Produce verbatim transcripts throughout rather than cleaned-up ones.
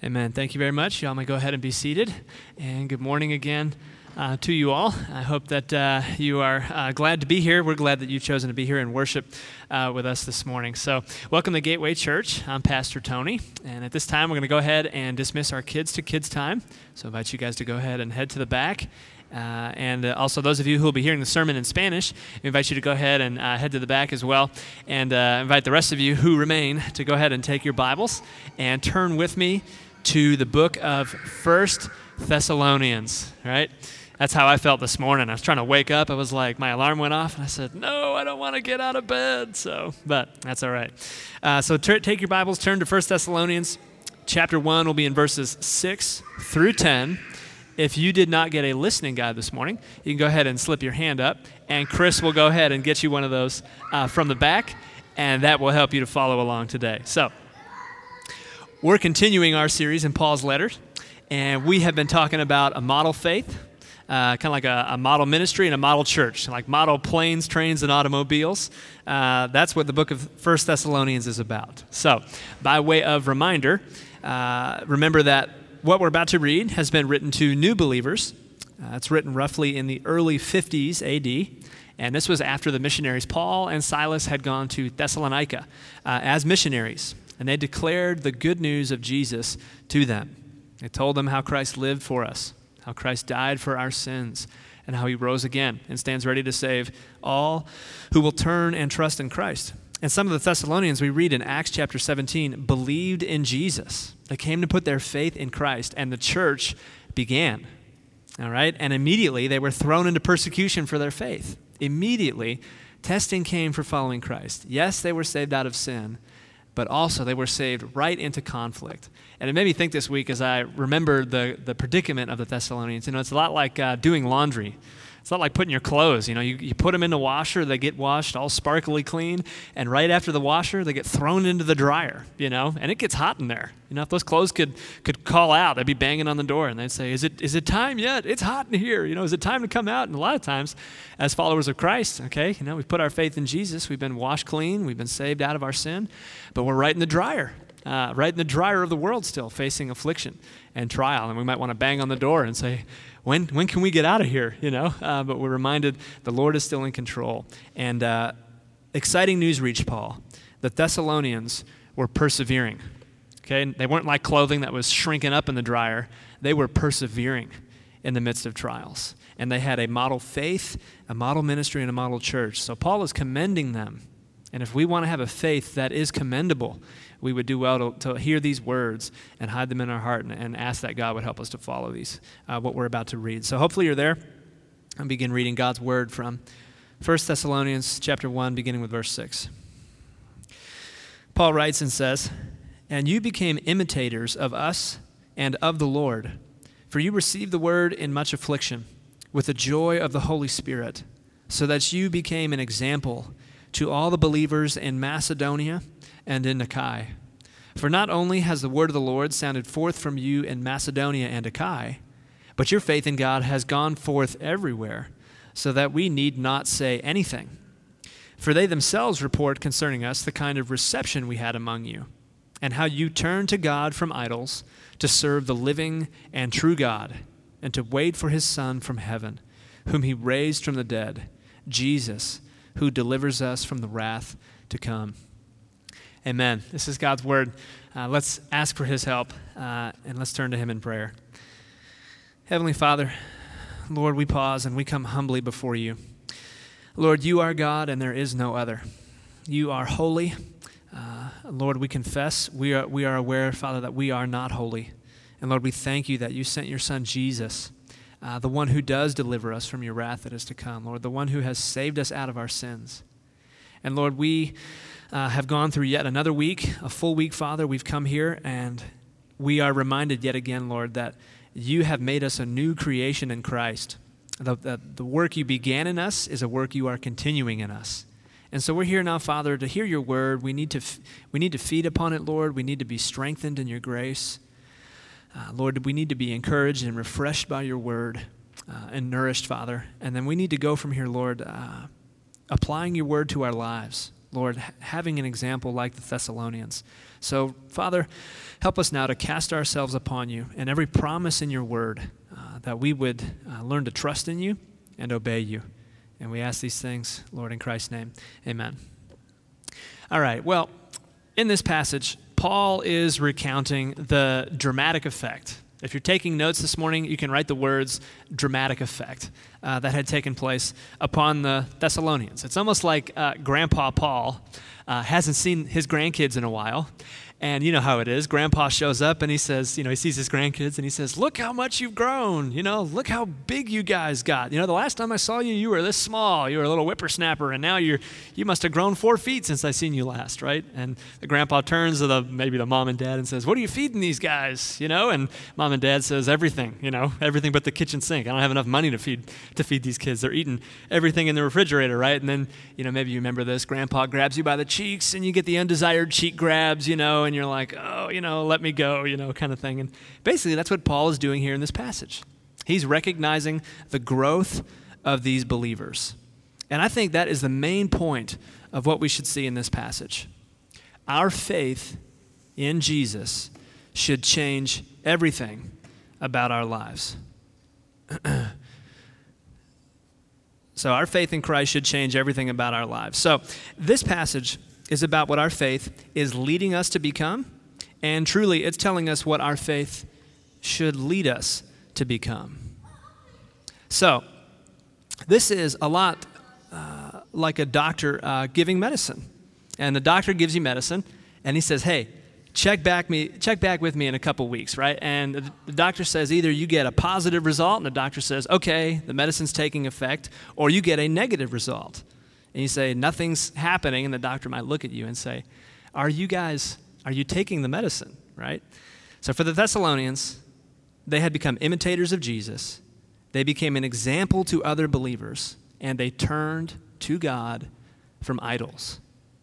Amen. Thank you very much. Y'all may go ahead and be seated. And good morning again uh, to you all. I hope that uh, you are uh, glad to be here. We're glad that you've chosen to be here and worship uh, with us this morning. So welcome to Gateway Church. I'm Pastor Tony. And at this time, we're going to go ahead and dismiss our kids to kids time. So I invite you guys to go ahead and head to the back. Uh, and uh, also those of you who will be hearing the sermon in Spanish, we invite you to go ahead and uh, head to the back as well. And uh, invite the rest of you who remain to go ahead and take your Bibles and turn with me to the book of First Thessalonians, right? That's how I felt this morning. I was trying to wake up. I was like, my alarm went off, and I said, no, I don't want to get out of bed. So, but that's all right. Uh, so ter- take your Bibles, turn to First Thessalonians. Chapter one will be in verses six through ten. If you did not get a listening guide this morning, you can go ahead and slip your hand up, and Chris will go ahead and get you one of those uh, from the back, and that will help you to follow along today. So, we're continuing our series in Paul's letters, and we have been talking about a model faith, uh, kind of like a, a model ministry and a model church, like model planes, trains, and automobiles. Uh, that's what the book of First Thessalonians is about. So, by way of reminder, uh, remember that what we're about to read has been written to new believers. Uh, it's written roughly in the early fifties A D, and this was after the missionaries Paul and Silas had gone to Thessalonica uh, as missionaries, and they declared the good news of Jesus to them. They told them how Christ lived for us, how Christ died for our sins, and how he rose again and stands ready to save all who will turn and trust in Christ. And some of the Thessalonians, we read in Acts chapter seventeen, believed in Jesus. They came to put their faith in Christ, and the church began. All right? And immediately they were thrown into persecution for their faith. Immediately, testing came for following Christ. Yes, they were saved out of sin, but also they were saved right into conflict. And it made me think this week as I remembered the, the predicament of the Thessalonians. You know, it's a lot like uh, doing laundry. It's not like putting your clothes. You know, you, you put them in the washer, they get washed all sparkly clean, and right after the washer, they get thrown into the dryer, you know, and it gets hot in there. You know, if those clothes could could call out, they'd be banging on the door, and they'd say, is it is it time yet? It's hot in here. You know, is it time to come out? And a lot of times, as followers of Christ, okay, you know, we've put our faith in Jesus. We've been washed clean. We've been saved out of our sin, but we're right in the dryer. Uh, right in the dryer of the world still, facing affliction and trial. And we might want to bang on the door and say, when when can we get out of here, you know? Uh, but we're reminded the Lord is still in control. And uh, exciting news reached Paul. The Thessalonians were persevering, okay? They weren't like clothing that was shrinking up in the dryer. They were persevering in the midst of trials. And they had a model faith, a model ministry, and a model church. So Paul is commending them. And if we want to have a faith that is commendable, we would do well to, to hear these words and hide them in our heart and, and ask that God would help us to follow these, uh, what we're about to read. So hopefully you're there. I'll begin reading God's word from First Thessalonians chapter one, beginning with verse six. Paul writes and says, "And you became imitators of us and of the Lord, for you received the word in much affliction, with the joy of the Holy Spirit, so that you became an example to all the believers in Macedonia and in Achaia. For not only has the word of the Lord sounded forth from you in Macedonia and Achaia, but your faith in God has gone forth everywhere, so that we need not say anything. For they themselves report concerning us the kind of reception we had among you, and how you turned to God from idols to serve the living and true God, and to wait for his Son from heaven, whom he raised from the dead, Jesus, who delivers us from the wrath to come." Amen. This is God's word. Uh, let's ask for his help, uh, and let's turn to him in prayer. Heavenly Father, Lord, we pause and we come humbly before you. Lord, you are God and there is no other. You are holy. Uh, Lord, we confess, we are, we are aware, Father, that we are not holy. And Lord, we thank you that you sent your Son, Jesus, Uh, the one who does deliver us from your wrath that is to come, Lord, the one who has saved us out of our sins. And Lord, we uh, have gone through yet another week, a full week, Father. We've come here and we are reminded yet again, Lord, that you have made us a new creation in Christ. The, the, the work you began in us is a work you are continuing in us. And so we're here now, Father, to hear your word. We need to, f- we need to feed upon it, Lord. We need to be strengthened in your grace. Uh, Lord, we need to be encouraged and refreshed by your word uh, and nourished, Father. And then we need to go from here, Lord, uh, applying your word to our lives. Lord, having an example like the Thessalonians. So, Father, help us now to cast ourselves upon you and every promise in your word, uh, that we would uh, learn to trust in you and obey you. And we ask these things, Lord, in Christ's name. Amen. All right, well, in this passage, Paul is recounting the dramatic effect. If you're taking notes this morning, you can write the words dramatic effect uh, that had taken place upon the Thessalonians. It's almost like uh, Grandpa Paul uh, hasn't seen his grandkids in a while. And you know how it is. Grandpa shows up and he says, you know, he sees his grandkids and he says, look how much you've grown. You know, look how big you guys got. You know, the last time I saw you, you were this small. You were a little whippersnapper. And now you're, you must have grown four feet since I seen you last, right? And the grandpa turns to the, maybe the mom and dad and says, what are you feeding these guys? You know, and mom and dad says, everything, you know, everything but the kitchen sink. I don't have enough money to feed, to feed these kids. They're eating everything in the refrigerator, right? And then, you know, maybe you remember this. Grandpa grabs you by the cheeks and you get the undesired cheek grabs, you know, and you're like, oh, you know, let me go, you know, kind of thing. And basically that's what Paul is doing here in this passage. He's recognizing the growth of these believers. And I think that is the main point of what we should see in this passage. Our faith in Jesus should change everything about our lives. So our faith in Christ should change everything about our lives. So this passage is about what our faith is leading us to become. And truly, it's telling us what our faith should lead us to become. So, this is a lot uh, like a doctor uh, giving medicine. And the doctor gives you medicine, and he says, hey, check back me, check back with me in a couple weeks, right? And the, the doctor says either you get a positive result, and the doctor says, okay, the medicine's taking effect, or you get a negative result. And you say, nothing's happening, and the doctor might look at you and say, are you guys... Are you taking the medicine, right? So for the Thessalonians, they had become imitators of Jesus. They became an example to other believers, and they turned to God from idols.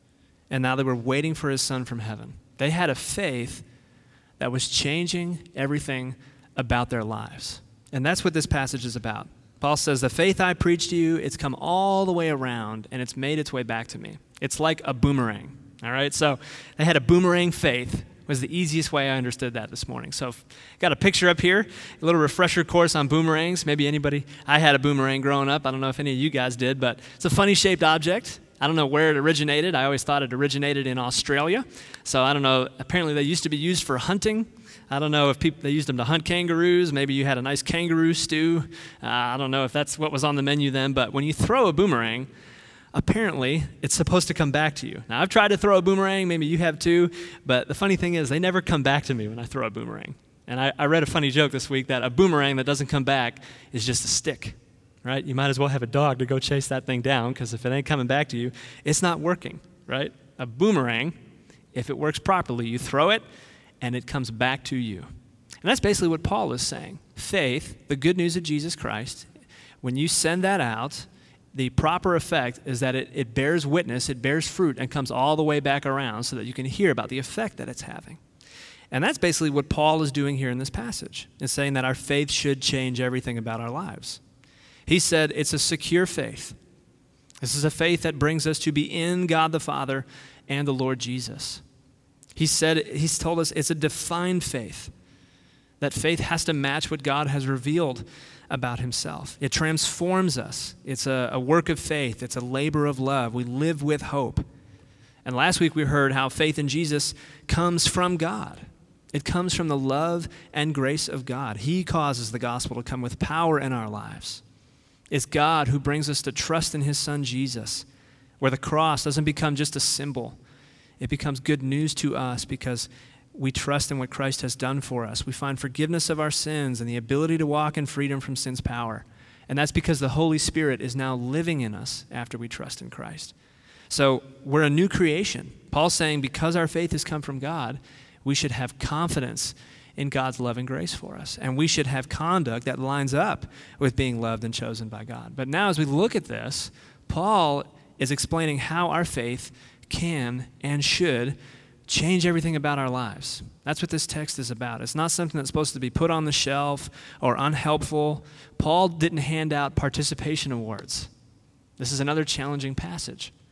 And now they were waiting for his son from heaven. They had a faith that was changing everything about their lives. And that's what this passage is about. Paul says, the faith I preached to you, it's come all the way around, and it's made its way back to me. It's like a boomerang. All right, so they had a boomerang faith was the easiest way I understood that this morning. So got a picture up here, a little refresher course on boomerangs. Maybe anybody, I had a boomerang growing up. I don't know if any of you guys did, but it's a funny shaped object. I don't know where it originated. I always thought it originated in Australia. So I don't know, apparently they used to be used for hunting. I don't know if people, they used them to hunt kangaroos. Maybe you had a nice kangaroo stew. Uh, I don't know if that's what was on the menu then, but when you throw a boomerang, apparently, it's supposed to come back to you. Now, I've tried to throw a boomerang, maybe you have too, but the funny thing is they never come back to me when I throw a boomerang. And I, I read a funny joke this week that a boomerang that doesn't come back is just a stick, right? You might as well have a dog to go chase that thing down, because if it ain't coming back to you, it's not working, right? A boomerang, if it works properly, you throw it, and it comes back to you. And that's basically what Paul is saying. Faith, the good news of Jesus Christ, when you send that out, the proper effect is that it, it bears witness, it bears fruit, and comes all the way back around so that you can hear about the effect that it's having. And that's basically what Paul is doing here in this passage. It's saying that our faith should change everything about our lives. He said it's a secure faith. This is a faith that brings us to be in God the Father and the Lord Jesus. He said, he's told us it's a defined faith. That faith has to match what God has revealed about himself. It transforms us. It's a, a work of faith. It's a labor of love. We live with hope. And last week we heard how faith in Jesus comes from God. It comes from the love and grace of God. He causes the gospel to come with power in our lives. It's God who brings us to trust in his son Jesus, where the cross doesn't become just a symbol. It becomes good news to us because we trust in what Christ has done for us. We find forgiveness of our sins and the ability to walk in freedom from sin's power. And that's because the Holy Spirit is now living in us after we trust in Christ. So we're a new creation. Paul's saying because our faith has come from God, we should have confidence in God's love and grace for us. And we should have conduct that lines up with being loved and chosen by God. But now as we look at this, Paul is explaining how our faith can and should change everything about our lives. That's what this text is about. It's not something that's supposed to be put on the shelf or unhelpful. Paul didn't hand out participation awards. This is another challenging passage.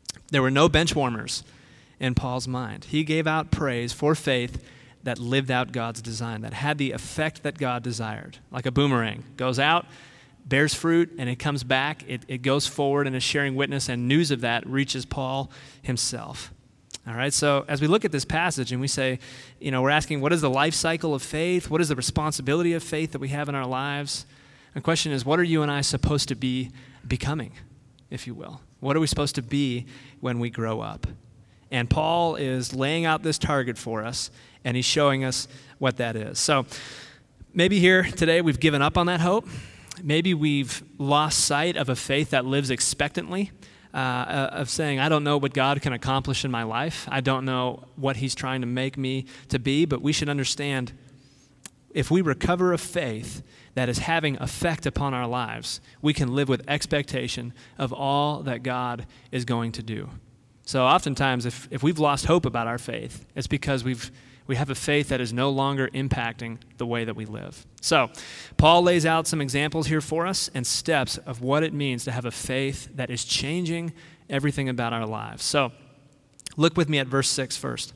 There were no bench warmers in Paul's mind. He gave out praise for faith that lived out God's design, that had the effect that God desired, like a boomerang. Goes out, bears fruit, and it comes back. It, it goes forward and is sharing witness, and news of that reaches Paul himself. All right, so as we look at this passage and we say, you know, we're asking, what is the life cycle of faith? What is the responsibility of faith that we have in our lives? The question is, what are you and I supposed to be becoming, if you will? What are we supposed to be when we grow up? And Paul is laying out this target for us, and he's showing us what that is. So maybe here today we've given up on that hope. Maybe we've lost sight of a faith that lives expectantly, uh, of saying, I don't know what God can accomplish in my life. I don't know what he's trying to make me to be, but we should understand if we recover a faith that is having effect upon our lives, we can live with expectation of all that God is going to do. So oftentimes, if, if we've lost hope about our faith, it's because we've we have a faith that is no longer impacting the way that we live. So Paul lays out some examples here for us and steps of what it means to have a faith that is changing everything about our lives. So look with me at verse six first.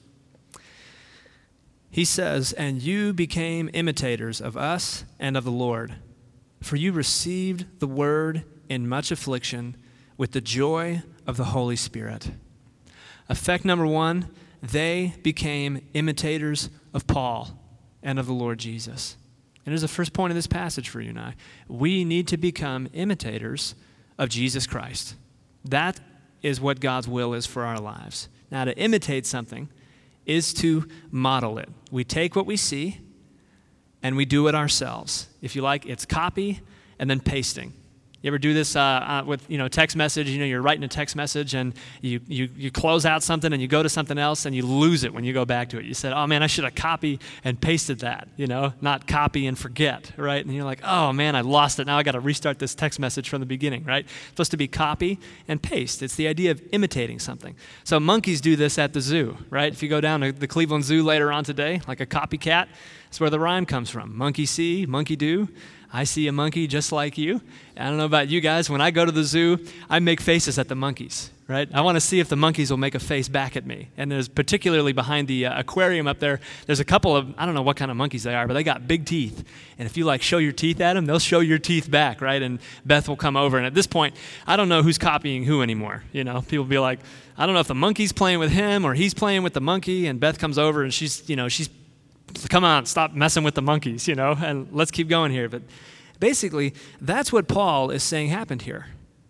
He says, "And you became imitators of us and of the Lord, for you received the word in much affliction with the joy of the Holy Spirit." Effect number one, they became imitators of Paul and of the Lord Jesus. And here's the first point of this passage for you and I. We need to become imitators of Jesus Christ. That is what God's will is for our lives. Now, to imitate something is to model it. We take what we see and we do it ourselves. If you like, it's copy and then pasting. You ever do this uh, uh, with, you know, text message? You know, you're writing a text message and you, you you close out something and you go to something else and you lose it when you go back to it. You said, oh man, I should have copy and pasted that, you know, not copy and forget, right? And you're like, oh man, I lost it. Now I got to restart this text message from the beginning, right? It's supposed to be copy and paste. It's the idea of imitating something. So monkeys do this at the zoo, right? If you go down to the Cleveland Zoo later on today, like a copycat, that's where the rhyme comes from. Monkey see, monkey do. I see a monkey just like you. I don't know about you guys. When I go to the zoo, I make faces at the monkeys, right? I want to see if the monkeys will make a face back at me. And there's particularly behind the uh, aquarium up there, there's a couple of, I don't know what kind of monkeys they are, but they got big teeth. And if you like show your teeth at them, they'll show your teeth back, right? And Beth will come over. And at this point, I don't know who's copying who anymore. You know, people be like, I don't know if the monkey's playing with him or he's playing with the monkey. And Beth comes over and she's, you know, she's, come on, stop messing with the monkeys, you know, and let's keep going here. But basically, that's what Paul is saying happened here.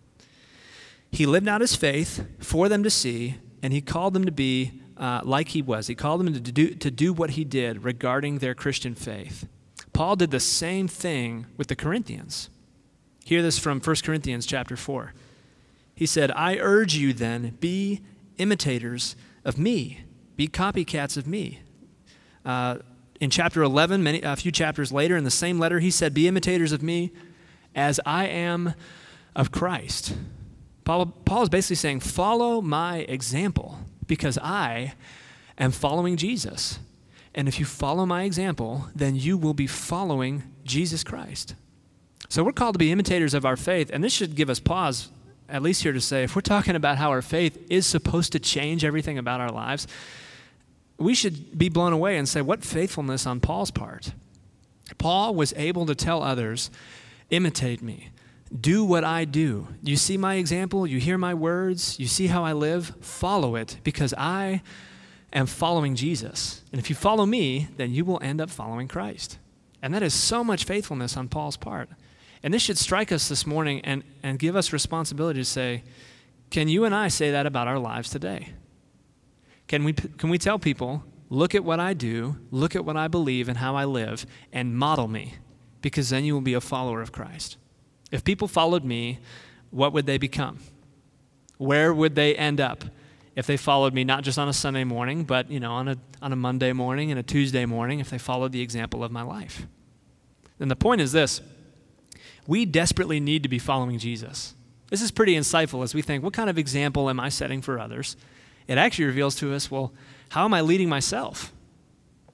He lived out his faith for them to see, and he called them to be uh, like he was. He called them to do, to do what he did regarding their Christian faith. Paul did the same thing with the Corinthians. Hear this from First Corinthians chapter four. He said, I urge you then, be imitators of me. Be copycats of me. Uh, In chapter eleven, many, a few chapters later, in the same letter, he said, be imitators of me as I am of Christ. Paul, Paul is basically saying, follow my example because I am following Jesus. And if you follow my example, then you will be following Jesus Christ. So we're called to be imitators of our faith, and this should give us pause, at least here to say, if we're talking about how our faith is supposed to change everything about our lives, we should be blown away and say, what faithfulness on Paul's part. Paul was able to tell others, imitate me. Do what I do. You see my example? You hear my words? You see how I live? Follow it because I am following Jesus. And if you follow me, then you will end up following Christ. And that is so much faithfulness on Paul's part. And this should strike us this morning and, and give us responsibility to say, can you and I say that about our lives today? Can we can we tell people, look at what I do, look at what I believe and how I live, and model me, because then you will be a follower of Christ. If people followed me, what would they become? Where would they end up if they followed me, not just on a Sunday morning, but you know, on a on a Monday morning and a Tuesday morning, if they followed the example of my life? And the point is this, we desperately need to be following Jesus. This is pretty insightful as we think, what kind of example am I setting for others? It actually reveals to us, well, how am I leading myself?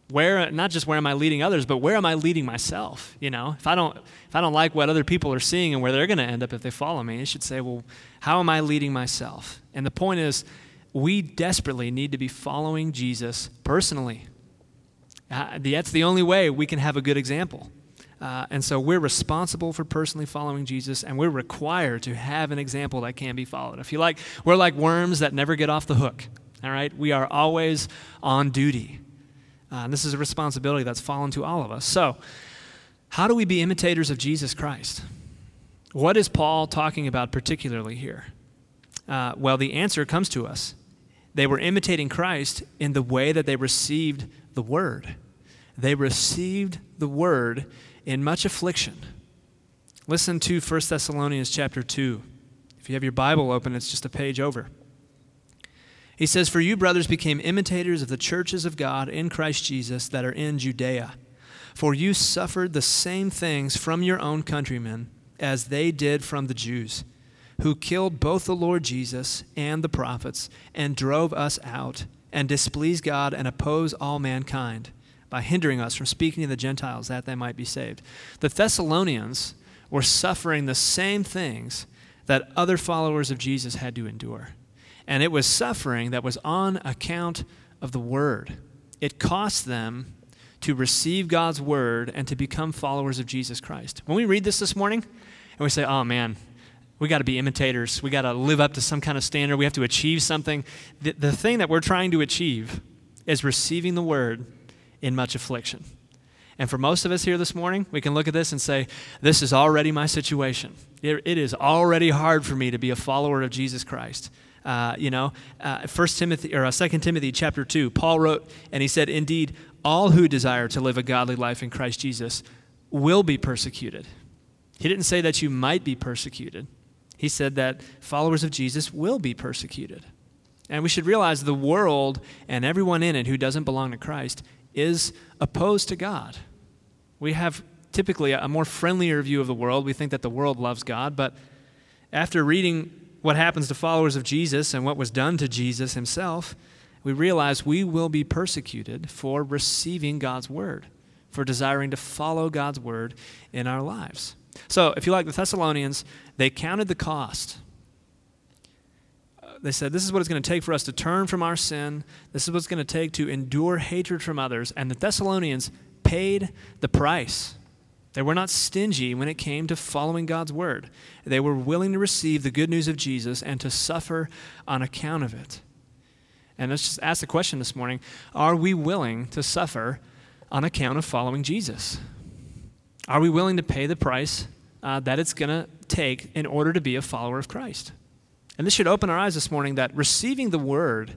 Where, not just where am I leading others, but where am I leading myself? You know, if I don't, if I don't like what other people are seeing and where they're going to end up if they follow me, I should say, well, how am I leading myself? And the point is, we desperately need to be following Jesus personally. Uh, that's the only way we can have a good example. Uh, and so we're responsible for personally following Jesus, and we're required to have an example that can be followed. If you like, we're like worms that never get off the hook. All right, we are always on duty. Uh, and this is a responsibility that's fallen to all of us. So, how do we be imitators of Jesus Christ? What is Paul talking about particularly here? Uh, well, the answer comes to us. They were imitating Christ in the way that they received the word. They received the word in much affliction. Listen to First Thessalonians chapter two. If you have your Bible open, it's just a page over. He says, "For you, brothers, became imitators of the churches of God in Christ Jesus that are in Judea. For you suffered the same things from your own countrymen as they did from the Jews, who killed both the Lord Jesus and the prophets, and drove us out, and displeased God and oppose all mankind, by hindering us from speaking to the Gentiles that they might be saved." The Thessalonians were suffering the same things that other followers of Jesus had to endure. And it was suffering that was on account of the word. It cost them to receive God's word and to become followers of Jesus Christ. When we read this this morning, and we say, oh man, we got to be imitators. We got to live up to some kind of standard. We have to achieve something. The, the thing that we're trying to achieve is receiving the word in much affliction. And for most of us here this morning, we can look at this and say, this is already my situation. It, it is already hard for me to be a follower of Jesus Christ. Uh, you know, uh, First Timothy or uh, Second Timothy chapter two, Paul wrote, and he said, "Indeed, all who desire to live a godly life in Christ Jesus will be persecuted." He didn't say that you might be persecuted. He said that followers of Jesus will be persecuted. And we should realize the world and everyone in it who doesn't belong to Christ is opposed to God. We have typically a more friendlier view of the world. We think that the world loves God, but after reading what happens to followers of Jesus and what was done to Jesus himself, we realize we will be persecuted for receiving God's word, for desiring to follow God's word in our lives. So if you like the Thessalonians, they counted the cost. Uh, they said, this is what it's going to take for us to turn from our sin. This is what it's going to take to endure hatred from others. And the Thessalonians paid the price. They were not stingy when it came to following God's word. They were willing to receive the good news of Jesus and to suffer on account of it. And let's just ask the question this morning, are we willing to suffer on account of following Jesus? Are we willing to pay the price uh, that it's going to take in order to be a follower of Christ? And this should open our eyes this morning that receiving the word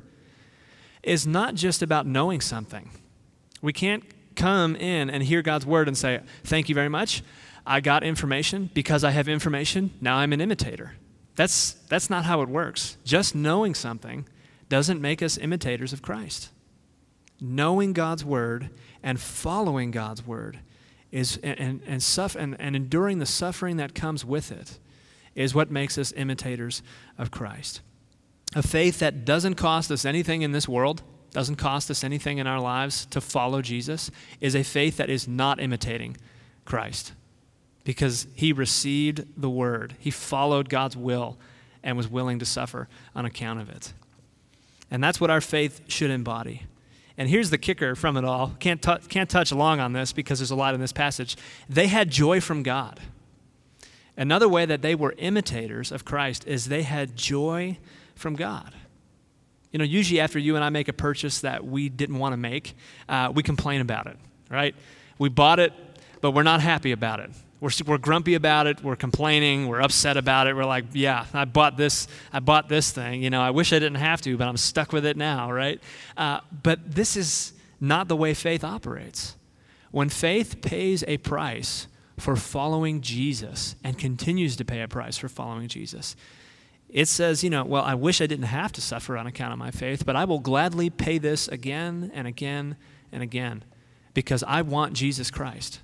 is not just about knowing something. We can't come in and hear God's word and say, thank you very much. I got information. Because I have information, now I'm an imitator. That's, that's not how it works. Just knowing something doesn't make us imitators of Christ. Knowing God's word and following God's word is and and and, suffer, and and enduring the suffering that comes with it is what makes us imitators of Christ. A faith that doesn't cost us anything in this world, doesn't cost us anything in our lives to follow Jesus, is a faith that is not imitating Christ because he received the word. He followed God's will and was willing to suffer on account of it. And that's what our faith should embody. And here's the kicker from it all. Can't, t- can't touch long on this because there's a lot in this passage. They had joy from God. Another way that they were imitators of Christ is they had joy from God. You know, usually after you and I make a purchase that we didn't want to make, uh, we complain about it, right? We bought it, but we're not happy about it. We're, we're grumpy about it. We're complaining. We're upset about it. We're like, yeah, I bought this. I bought this thing. You know, I wish I didn't have to, but I'm stuck with it now, right? Uh, but this is not the way faith operates. When faith pays a price for following Jesus and continues to pay a price for following Jesus, it says, you know, well, I wish I didn't have to suffer on account of my faith, but I will gladly pay this again and again and again because I want Jesus Christ.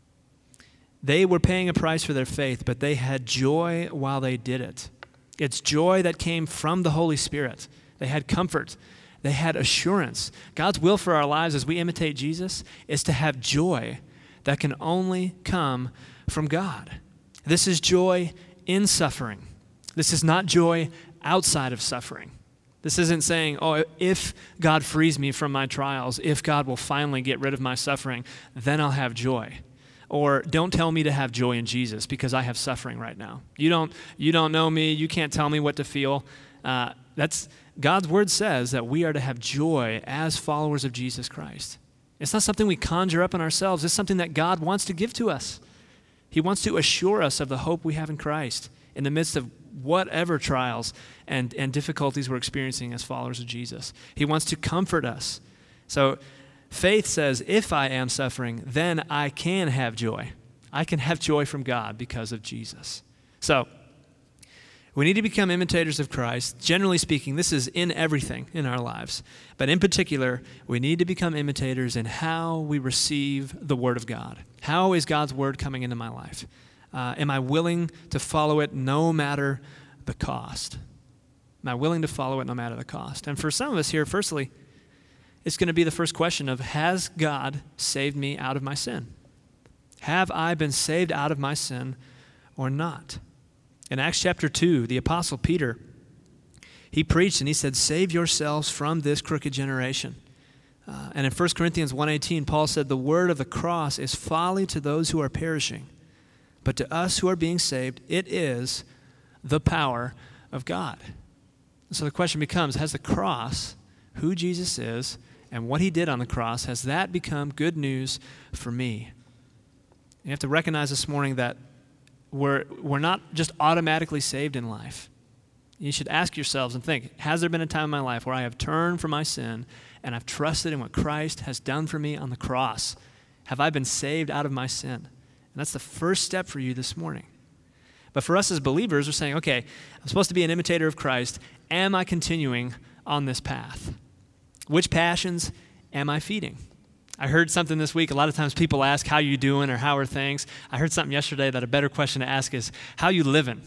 They were paying a price for their faith, but they had joy while they did it. It's joy that came from the Holy Spirit. They had comfort. They They had assurance. God's will for our lives as we imitate Jesus is to have joy that can only come from God. This is joy in suffering. This is not joy outside of suffering. This isn't saying, oh, if God frees me from my trials, if God will finally get rid of my suffering, then I'll have joy. Or don't tell me to have joy in Jesus because I have suffering right now. You don't, you don't know me. You can't tell me what to feel. Uh, that's God's word says that we are to have joy as followers of Jesus Christ. It's not something we conjure up in ourselves. It's something that God wants to give to us. He wants to assure us of the hope we have in Christ in the midst of whatever trials and, and difficulties we're experiencing as followers of Jesus. He wants to comfort us. So faith says, if I am suffering, then I can have joy. I can have joy from God because of Jesus. So we need to become imitators of Christ. Generally speaking, this is in everything in our lives. But in particular, we need to become imitators in how we receive the Word of God. How is God's Word coming into my life? Uh, am I willing to follow it no matter the cost? Am I willing to follow it no matter the cost? And for some of us here, firstly, it's going to be the first question of, has God saved me out of my sin? Have I been saved out of my sin or not? In Acts chapter two, the Apostle Peter, he preached and he said, save yourselves from this crooked generation. Uh, and in First Corinthians one eighteen, Paul said, the word of the cross is folly to those who are perishing, but to us who are being saved, it is the power of God. And so the question becomes, has the cross, who Jesus is, and what he did on the cross, has that become good news for me? You have to recognize this morning that we're, we're not just automatically saved in life. You should ask yourselves and think, has there been a time in my life where I have turned from my sin and I've trusted in what Christ has done for me on the cross? Have I been saved out of my sin? And that's the first step for you this morning. But for us as believers, we're saying, okay, I'm supposed to be an imitator of Christ. Am I continuing on this path? Which passions am I feeding? I heard something this week. A lot of times people ask, how you doing or how are things? I heard something yesterday that a better question to ask is, how you living?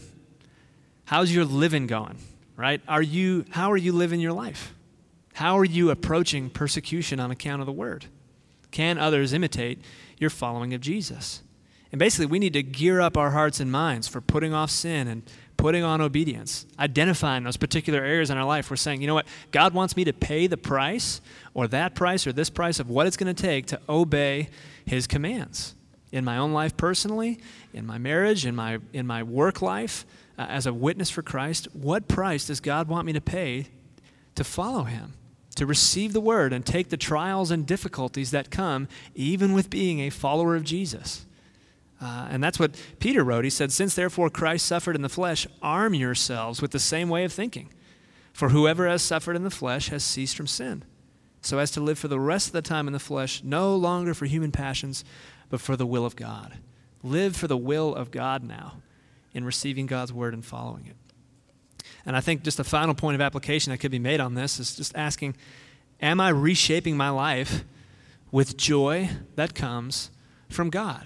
How's your living going, right? Are you, how are you living your life? How are you approaching persecution on account of the word? Can others imitate your following of Jesus? And basically, we need to gear up our hearts and minds for putting off sin and putting on obedience, identifying those particular areas in our life. We're saying, you know what, God wants me to pay the price or that price or this price of what it's going to take to obey his commands in my own life personally, in my marriage, in my in my work life, uh, as a witness for Christ. What price does God want me to pay to follow him, to receive the word and take the trials and difficulties that come even with being a follower of Jesus? Uh, and that's what Peter wrote. He said, since therefore Christ suffered in the flesh, arm yourselves with the same way of thinking. For whoever has suffered in the flesh has ceased from sin, so as to live for the rest of the time in the flesh, no longer for human passions, but for the will of God. Live for the will of God now in receiving God's word and following it. And I think just a final point of application that could be made on this is just asking, am I reshaping my life with joy that comes from God?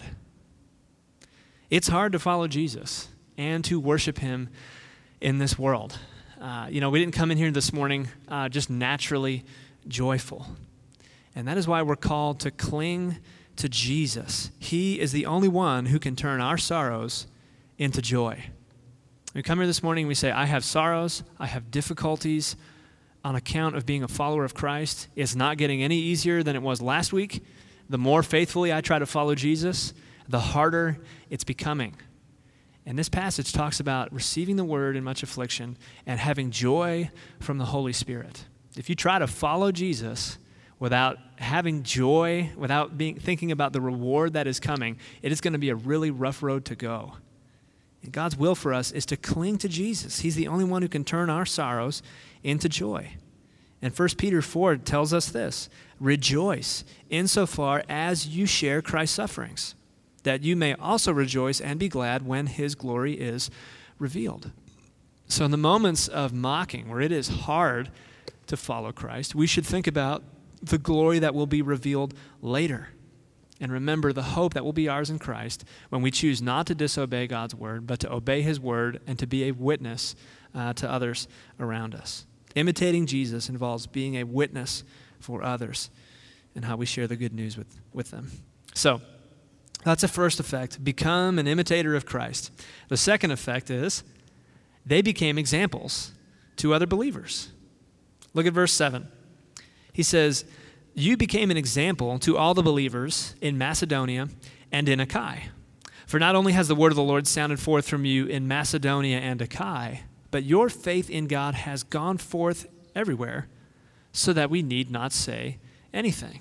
It's hard to follow Jesus and to worship him in this world. Uh, you know, we didn't come in here this morning uh, just naturally joyful. And that is why we're called to cling to Jesus. He is the only one who can turn our sorrows into joy. We come here this morning and we say, I have sorrows, I have difficulties on account of being a follower of Christ. It's not getting any easier than it was last week. The more faithfully I try to follow Jesus, the harder it's becoming. And this passage talks about receiving the word in much affliction and having joy from the Holy Spirit. If you try to follow Jesus without having joy, without being thinking about the reward that is coming, it is going to be a really rough road to go. And God's will for us is to cling to Jesus. He's the only one who can turn our sorrows into joy. And First Peter four tells us this, rejoice insofar as you share Christ's sufferings, that you may also rejoice and be glad when his glory is revealed. So in the moments of mocking, where it is hard to follow Christ, we should think about the glory that will be revealed later. And remember the hope that will be ours in Christ when we choose not to disobey God's word, but to obey his word and to be a witness uh, to others around us. Imitating Jesus involves being a witness for others and how we share the good news with, with them. So that's a first effect. Become an imitator of Christ. The second effect is they became examples to other believers. Look at verse seven. He says, you became an example to all the believers in Macedonia and in Achaia. For not only has the word of the Lord sounded forth from you in Macedonia and Achaia, but your faith in God has gone forth everywhere, so that we need not say anything.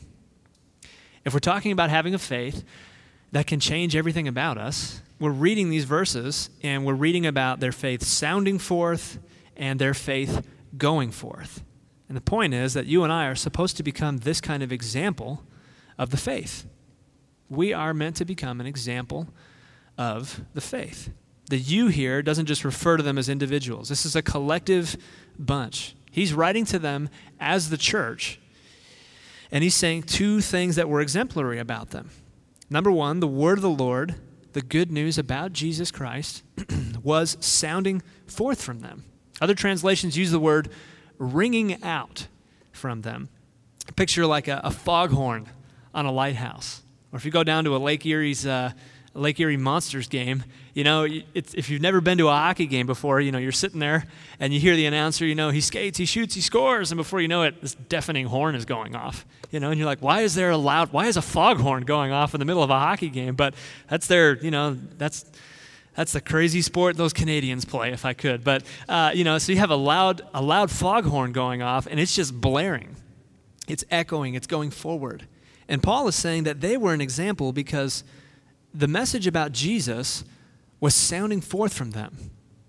If we're talking about having a faith that can change everything about us, we're reading these verses and we're reading about their faith sounding forth and their faith going forth. And the point is that you and I are supposed to become this kind of example of the faith. We are meant to become an example of the faith. The you here doesn't just refer to them as individuals. This is a collective bunch. He's writing to them as the church, and he's saying two things that were exemplary about them. Number one, the word of the Lord, the good news about Jesus Christ, was sounding forth from them. Other translations use the word ringing out from them. Picture like a, a foghorn on a lighthouse. Or if you go down to a Lake Erie's uh, Lake Erie Monsters game, you know, it's, if you've never been to a hockey game before, you know, you're sitting there and you hear the announcer, you know, he skates, he shoots, he scores, and before you know it, this deafening horn is going off, you know, and you're like, why is there a loud, why is a foghorn going off in the middle of a hockey game? But that's their, you know, that's that's the crazy sport those Canadians play, if I could. But, uh, you know, so you have a loud, a loud foghorn going off, and it's just blaring. It's echoing, it's going forward. And Paul is saying that they were an example because the message about Jesus was sounding forth from them.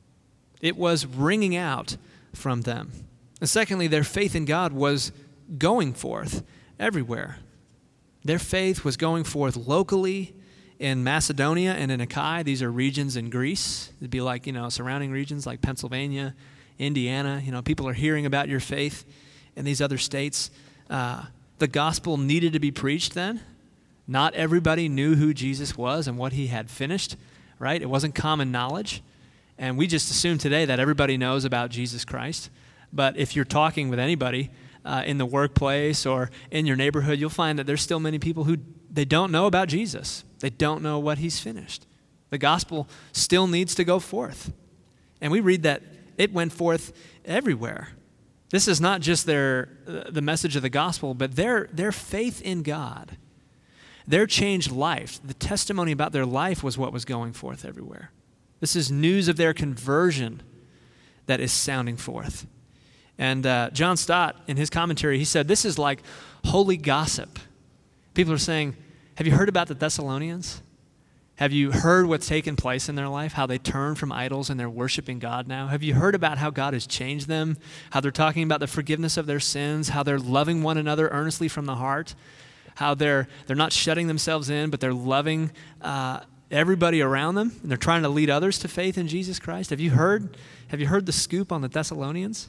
It was ringing out from them. And secondly, their faith in God was going forth everywhere. Their faith was going forth locally in Macedonia and in Achaia. These are regions in Greece. It'd be like, you know, surrounding regions like Pennsylvania, Indiana. You know, people are hearing about your faith in these other states. Uh, the gospel needed to be preached then. Not everybody knew who Jesus was and what he had finished, right? It wasn't common knowledge. And we just assume today that everybody knows about Jesus Christ. But if you're talking with anybody uh, in the workplace or in your neighborhood, you'll find that there's still many people who they don't know about Jesus. They don't know what he's finished. The gospel still needs to go forth. And we read that it went forth everywhere. This is not just their uh, the message of the gospel, but their their faith in God. Their changed life, the testimony about their life was what was going forth everywhere. This is news of their conversion that is sounding forth. And uh, John Stott, in his commentary, he said, this is like holy gossip. People are saying, have you heard about the Thessalonians? Have you heard what's taken place in their life, how they turn from idols and they're worshiping God now? Have you heard about how God has changed them, how they're talking about the forgiveness of their sins, how they're loving one another earnestly from the heart? How they're they're not shutting themselves in, but they're loving uh, everybody around them, and they're trying to lead others to faith in Jesus Christ. Have you heard? Have you heard the scoop on the Thessalonians?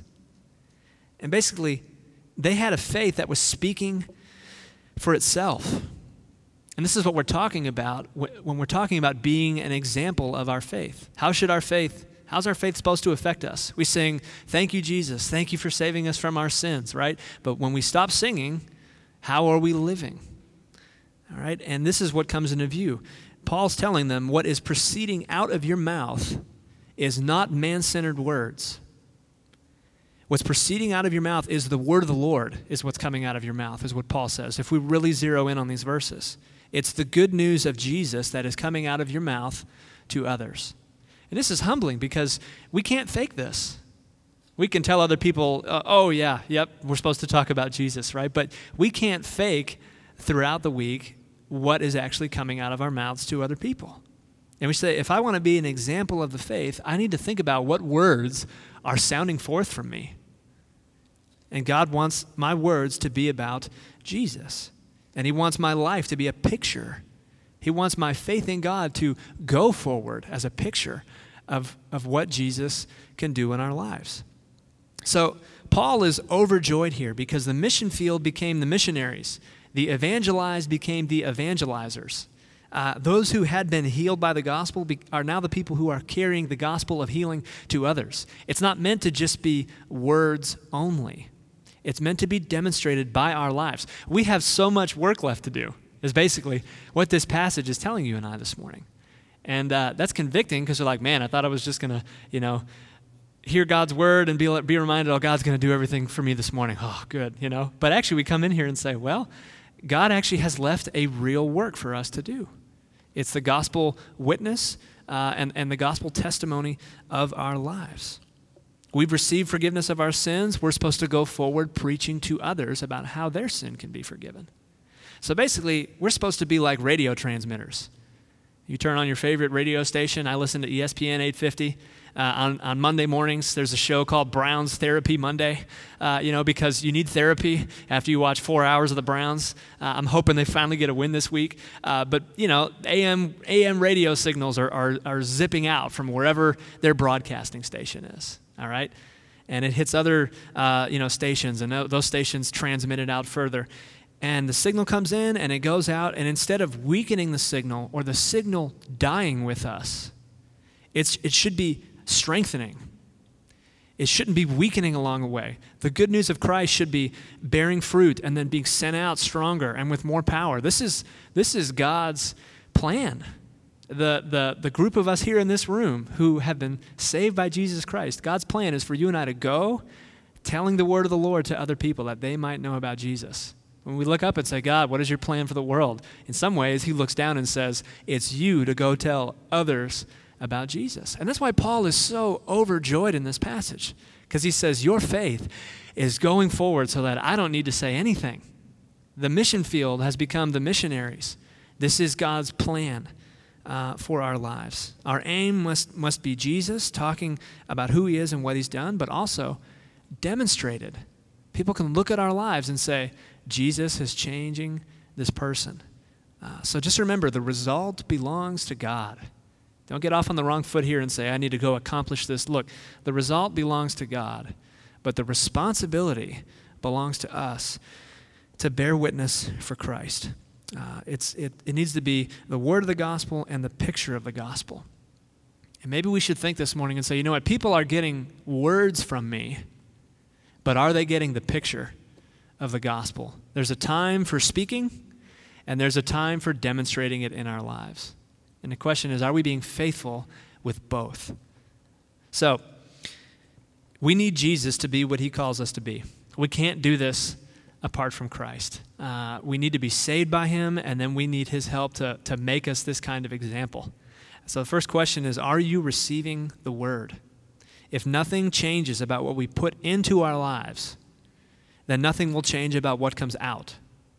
And basically, they had a faith that was speaking for itself. And this is what we're talking about when we're talking about being an example of our faith. How should our faith? How's our faith supposed to affect us? We sing, "Thank you, Jesus. Thank you for saving us from our sins." Right? But when we stop singing, how are we living? All right, and this is what comes into view. Paul's telling them what is proceeding out of your mouth is not man-centered words. What's proceeding out of your mouth is the word of the Lord, is what's coming out of your mouth, is what Paul says. If we really zero in on these verses, it's the good news of Jesus that is coming out of your mouth to others. And this is humbling because we can't fake this. We can tell other people, uh, oh yeah, yep, we're supposed to talk about Jesus, right? But we can't fake throughout the week what is actually coming out of our mouths to other people. And we say, if I want to be an example of the faith, I need to think about what words are sounding forth from me. And God wants my words to be about Jesus. And he wants my life to be a picture. He wants my faith in God to go forward as a picture of, of what Jesus can do in our lives. So Paul is overjoyed here because the mission field became the missionaries. The evangelized became the evangelizers. Uh, those who had been healed by the gospel be, are now the people who are carrying the gospel of healing to others. It's not meant to just be words only. It's meant to be demonstrated by our lives. We have so much work left to do, is basically what this passage is telling you and I this morning. And uh, that's convicting because you're like, man, I thought I was just going to, you know, hear God's word and be, be reminded, oh, God's going to do everything for me this morning. Oh, good, you know. But actually we come in here and say, well, God actually has left a real work for us to do. It's the gospel witness uh, and, and the gospel testimony of our lives. We've received forgiveness of our sins. We're supposed to go forward preaching to others about how their sin can be forgiven. So basically, we're supposed to be like radio transmitters. You turn on your favorite radio station. I listen to E S P N eight fifty. Uh, on, on Monday mornings, there's a show called Browns Therapy Monday, uh, you know, because you need therapy after you watch four hours of the Browns. Uh, I'm hoping they finally get a win this week. Uh, but, you know, A M A M radio signals are, are, are zipping out from wherever their broadcasting station is, all right? And it hits other, uh, you know, stations, and those stations transmit it out further. And the signal comes in, and it goes out, and instead of weakening the signal or the signal dying with us, it's, it should be strengthening. It shouldn't be weakening along the way. The good news of Christ should be bearing fruit and then being sent out stronger and with more power. This is, this is God's plan. The, the, the group of us here in this room who have been saved by Jesus Christ, God's plan is for you and I to go telling the word of the Lord to other people that they might know about Jesus. When we look up and say, God, what is your plan for the world? In some ways, he looks down and says, it's you to go tell others about Jesus. And that's why Paul is so overjoyed in this passage, because he says, your faith is going forward so that I don't need to say anything. The mission field has become the missionaries. This is God's plan uh, for our lives. Our aim must, must be Jesus, talking about who he is and what he's done, but also demonstrated. People can look at our lives and say, Jesus is changing this person. Uh, so just remember, the result belongs to God. Don't get off on the wrong foot here and say, I need to go accomplish this. Look, the result belongs to God, but the responsibility belongs to us to bear witness for Christ. Uh, it's, it, it needs to be the word of the gospel and the picture of the gospel. And maybe we should think this morning and say, you know what, people are getting words from me, but are they getting the picture of the gospel? There's a time for speaking, and there's a time for demonstrating it in our lives. And the question is, are we being faithful with both? So, we need Jesus to be what he calls us to be. We can't do this apart from Christ. Uh, we need to be saved by him, and then we need his help to, to make us this kind of example. So the first question is, are you receiving the word? If nothing changes about what we put into our lives, then nothing will change about what comes out.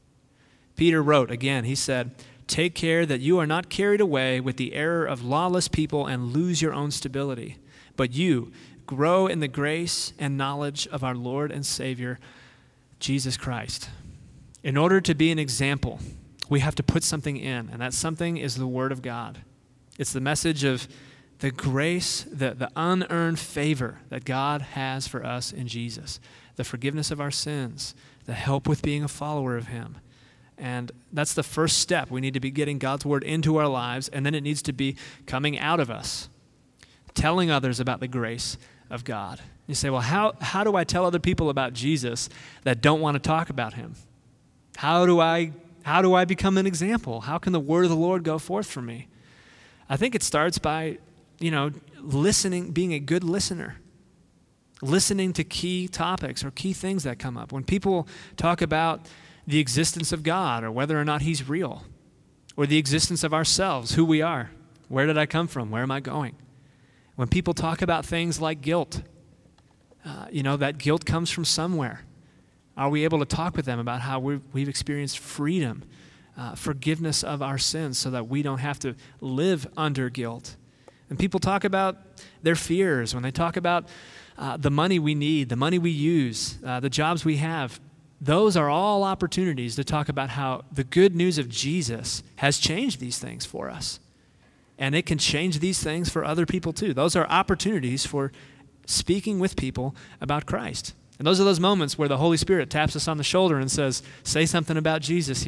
Peter wrote, again, he said, take care that you are not carried away with the error of lawless people and lose your own stability, but you grow in the grace and knowledge of our Lord and Savior, Jesus Christ. In order to be an example, we have to put something in, and that something is the Word of God. It's the message of the grace, the, the unearned favor that God has for us in Jesus, the forgiveness of our sins, the help with being a follower of him. And that's the first step. We need to be getting God's word into our lives, and then it needs to be coming out of us, telling others about the grace of God. You say, well, how, how do I tell other people about Jesus that don't want to talk about him? How do I, how do I become an example? How can the word of the Lord go forth from me? I think it starts by, you know, listening, being a good listener. Listening to key topics or key things that come up. When people talk about the existence of God or whether or not he's real, or the existence of ourselves, who we are, where did I come from, where am I going? When people talk about things like guilt, uh, you know, that guilt comes from somewhere. Are we able to talk with them about how we've, we've experienced freedom, uh, forgiveness of our sins so that we don't have to live under guilt? And people talk about their fears, when they talk about uh, the money we need, the money we use, uh, the jobs we have, those are all opportunities to talk about how the good news of Jesus has changed these things for us. And it can change these things for other people too. Those are opportunities for speaking with people about Christ. And those are those moments where the Holy Spirit taps us on the shoulder and says, say something about Jesus here.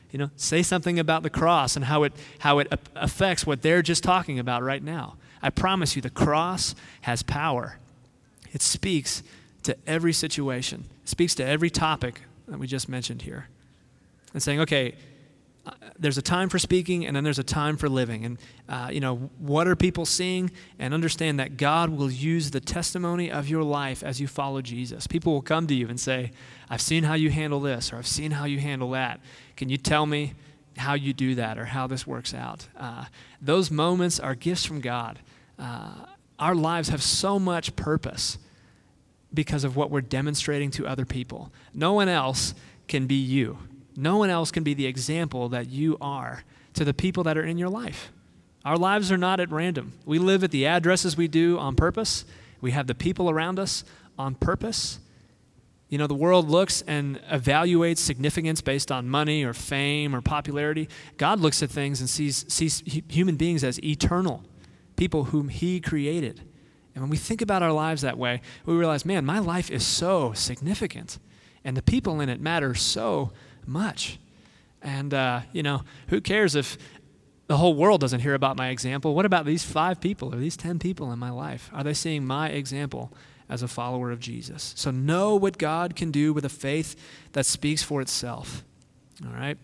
You know, say something about the cross and how it how it affects what they're just talking about right now. I promise you, the cross has power. It speaks to every situation. It speaks to every topic that we just mentioned here. And saying, okay, uh, there's a time for speaking and then there's a time for living. And, uh, you know, what are people seeing? And understand that God will use the testimony of your life as you follow Jesus. People will come to you and say, I've seen how you handle this, or I've seen how you handle that. Can you tell me how you do that or how this works out? Uh, those moments are gifts from God. Uh, our lives have so much purpose because of what we're demonstrating to other people. No one else can be you. No one else can be the example that you are to the people that are in your life. Our lives are not at random. We live at the addresses we do on purpose. We have the people around us on purpose. You know, the world looks and evaluates significance based on money or fame or popularity. God looks at things and sees, sees human beings as eternal, people whom he created. And when we think about our lives that way, we realize, man, my life is so significant, and the people in it matter so much. And, uh, you know, who cares if the whole world doesn't hear about my example? What about these five people or these ten people in my life? Are they seeing my example as a follower of Jesus? So know what God can do with a faith that speaks for itself. All right?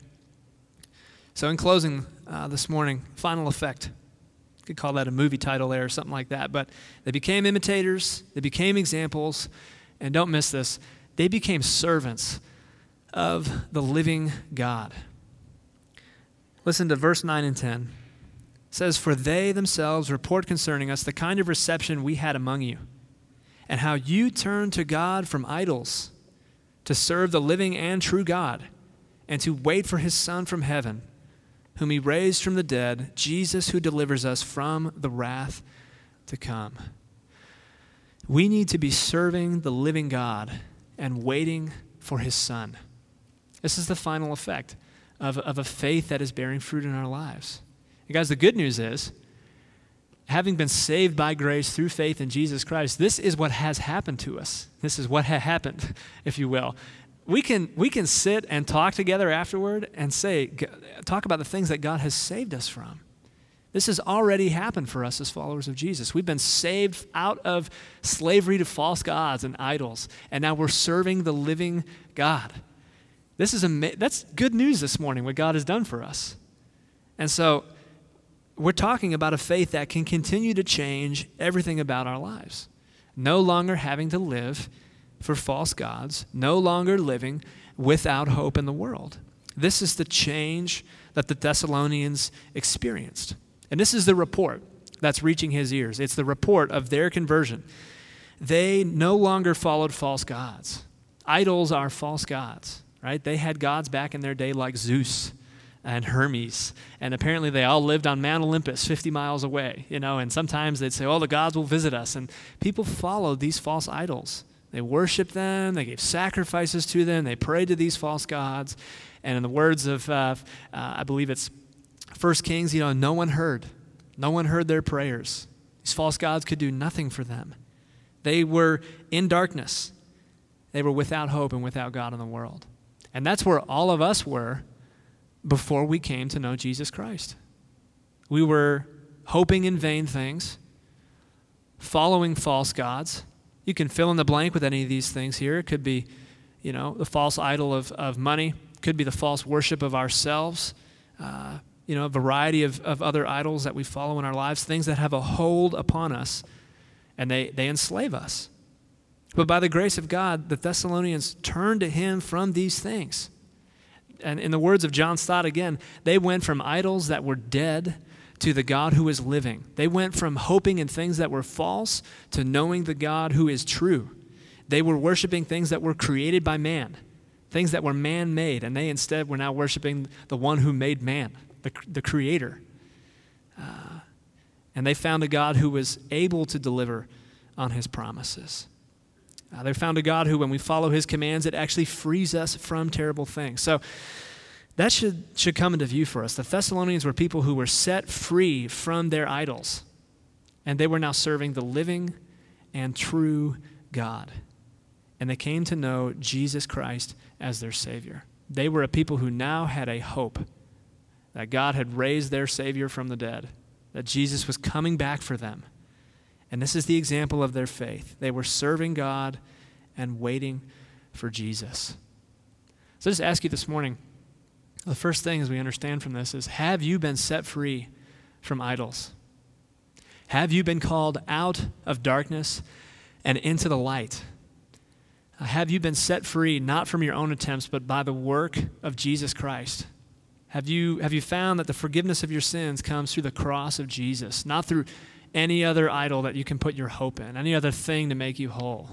So in closing uh, this morning, final effect. You could call that a movie title there or something like that. But they became imitators. They became examples. And don't miss this. They became servants of the living God. Listen to verse nine and ten. It says, for they themselves report concerning us the kind of reception we had among you, and how you turned to God from idols to serve the living and true God, and to wait for his Son from heaven, whom he raised from the dead, Jesus, who delivers us from the wrath to come. We need to be serving the living God and waiting for his Son. This is the final effect of, of a faith that is bearing fruit in our lives. And guys, the good news is, having been saved by grace through faith in Jesus Christ, this is what has happened to us. This is what has happened, if you will. We can we can sit and talk together afterward and say, talk about the things that God has saved us from. This has already happened for us as followers of Jesus. We've been saved out of slavery to false gods and idols, and now we're serving the living God. This is ama- that's good news this morning, what God has done for us. And so we're talking about a faith that can continue to change everything about our lives. No longer having to live for false gods, no longer living without hope in the world. This is the change that the Thessalonians experienced. And this is the report that's reaching his ears. It's the report of their conversion. They no longer followed false gods. Idols are false gods, right? They had gods back in their day like Zeus and Hermes, and apparently they all lived on Mount Olympus fifty miles away, you know, and sometimes they'd say, oh, the gods will visit us, and people followed these false idols. They worshiped them, they gave sacrifices to them, they prayed to these false gods, and in the words of, uh, uh, I believe it's First Kings, you know, no one heard. No one heard their prayers. These false gods could do nothing for them. They were in darkness. They were without hope and without God in the world. And that's where all of us were before we came to know Jesus Christ. We were hoping in vain things, following false gods. You can fill in the blank with any of these things here. It could be, you know, the false idol of, of money. It could be the false worship of ourselves. Uh, you know, a variety of, of other idols that we follow in our lives, things that have a hold upon us, and they, they enslave us. But by the grace of God, the Thessalonians turned to him from these things. And in the words of John Stott again, they went from idols that were dead to the God who is living. They went from hoping in things that were false to knowing the God who is true. They were worshiping things that were created by man, things that were man-made, and they instead were now worshiping the one who made man, the, the Creator. Uh, and they found a God who was able to deliver on his promises. Uh, they found a God who, when we follow his commands, it actually frees us from terrible things. So that should, should come into view for us. The Thessalonians were people who were set free from their idols, and they were now serving the living and true God. And they came to know Jesus Christ as their Savior. They were a people who now had a hope that God had raised their Savior from the dead, that Jesus was coming back for them. And this is the example of their faith. They were serving God and waiting for Jesus. So I just ask you this morning, the first thing as we understand from this is, have you been set free from idols? Have you been called out of darkness and into the light? Uh, have you been set free not from your own attempts, but by the work of Jesus Christ? Have you, have you found that the forgiveness of your sins comes through the cross of Jesus, not through any other idol that you can put your hope in, any other thing to make you whole?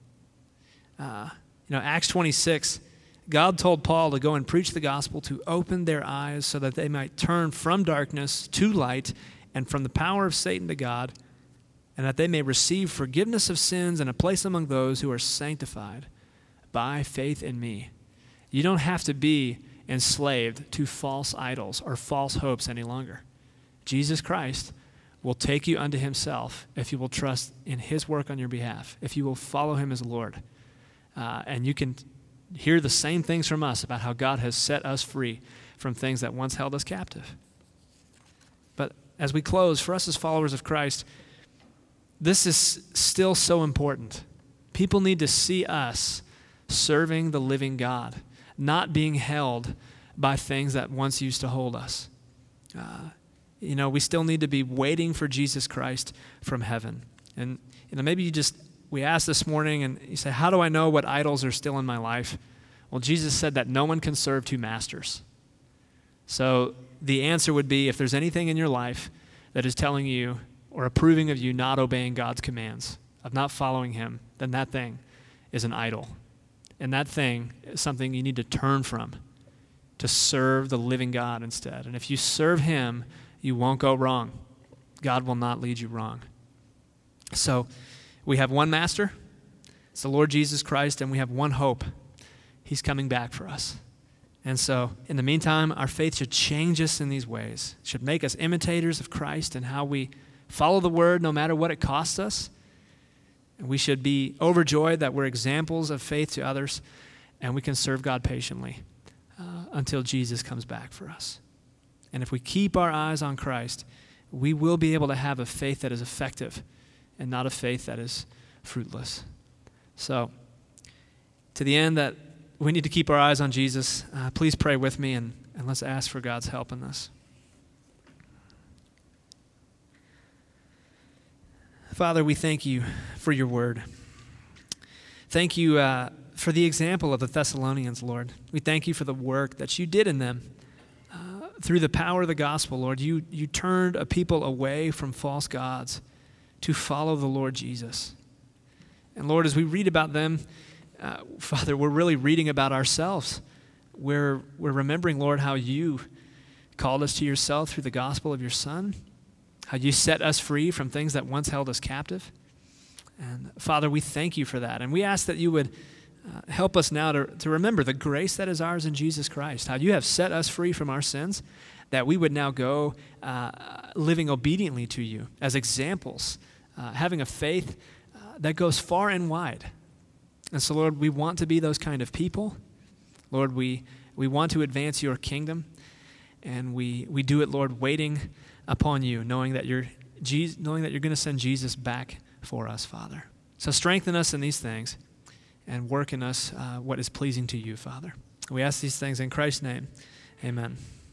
Uh, you know, Acts twenty-six, God told Paul to go and preach the gospel, to open their eyes so that they might turn from darkness to light and from the power of Satan to God, and that they may receive forgiveness of sins and a place among those who are sanctified by faith in me. You don't have to be enslaved to false idols or false hopes any longer. Jesus Christ will take you unto himself if you will trust in his work on your behalf, if you will follow him as Lord. Uh, and you can hear the same things from us about how God has set us free from things that once held us captive. But as we close, for us as followers of Christ, this is still so important. People need to see us serving the living God, not being held by things that once used to hold us. Uh, you know, we still need to be waiting for Jesus Christ from heaven. And you know, maybe you just, we asked this morning and you say, how do I know what idols are still in my life? Well, Jesus said that no one can serve two masters. So the answer would be, if there's anything in your life that is telling you or approving of you not obeying God's commands, of not following him, then that thing is an idol. And that thing is something you need to turn from to serve the living God instead. And if you serve him, you won't go wrong. God will not lead you wrong. So we have one master, it's the Lord Jesus Christ, and we have one hope. He's coming back for us. And so, in the meantime, our faith should change us in these ways. It should make us imitators of Christ and how we follow the word no matter what it costs us. And we should be overjoyed that we're examples of faith to others, and we can serve God patiently uh, until Jesus comes back for us. And if we keep our eyes on Christ, we will be able to have a faith that is effective and not a faith that is fruitless. So, to the end that we need to keep our eyes on Jesus, uh, please pray with me, and, and let's ask for God's help in this. Father, we thank you for your word. Thank you uh, for the example of the Thessalonians, Lord. We thank you for the work that you did in them. Uh, through the power of the gospel, Lord, you, you turned a people away from false gods to follow the Lord Jesus. And Lord, as we read about them, uh, Father, we're really reading about ourselves. We're, we're remembering, Lord, how you called us to yourself through the gospel of your Son, how you set us free from things that once held us captive. And Father, we thank you for that. And we ask that you would uh, help us now to, to remember the grace that is ours in Jesus Christ, how you have set us free from our sins, that we would now go uh, living obediently to you as examples, uh, having a faith uh, that goes far and wide. And so, Lord, we want to be those kind of people. Lord, we, we want to advance your kingdom, and we, we do it, Lord, waiting upon you, knowing that you're, Jesus, knowing that you're going to send Jesus back for us, Father. So strengthen us in these things and work in us uh, what is pleasing to you, Father. We ask these things in Christ's name. Amen.